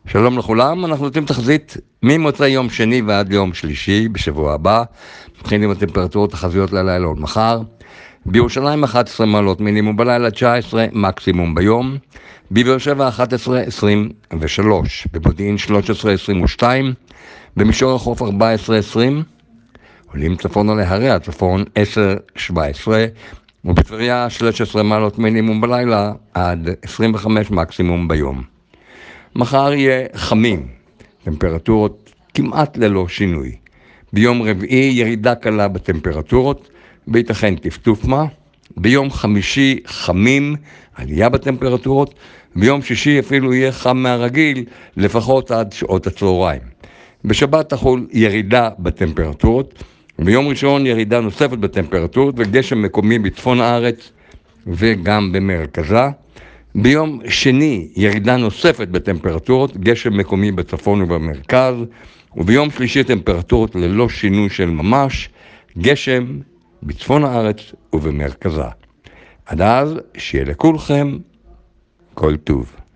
שלום לכולם, אנחנו נותנים תחזית ממוצאי יום שני ועד ליום שלישי בשבוע הבא. מתחילים עם הטמפרטורות תחזיות ללילה עוד מחר. בירושלים 11 מעלות מינימום בלילה, 19 מקסימום ביום. בבאר שבע 11 23, במודיעין 13 22, במישור החוף 14 20, עולים צפונה להרי הצפון 10 17, ובטבריה 13 מעלות מינימום בלילה עד 25 מקסימום ביום. מחר יהיה חמים, טמפרטורות כמעט ללא שינוי. ביום רביעי ירידה קלה בטמפרטורות, וייתכן טפטוף מה. ביום חמישי חמים, עלייה בטמפרטורות. ביום שישי אפילו יהיה חם מהרגיל, לפחות עד שעות הצהריים. בשבת תחול ירידה בטמפרטורות, ביום ראשון ירידה נוספת בטמפרטורות וגשם מקומי בצפון הארץ וגם במרכזה. ביום שני ירידה נוספת בטמפרטורות, גשם מקומי בצפון ובמרכז, וביום שלישי טמפרטורות ללא שינוי של ממש, גשם בצפון הארץ ובמרכזה. עד אז שיהיה לכולכם כל טוב.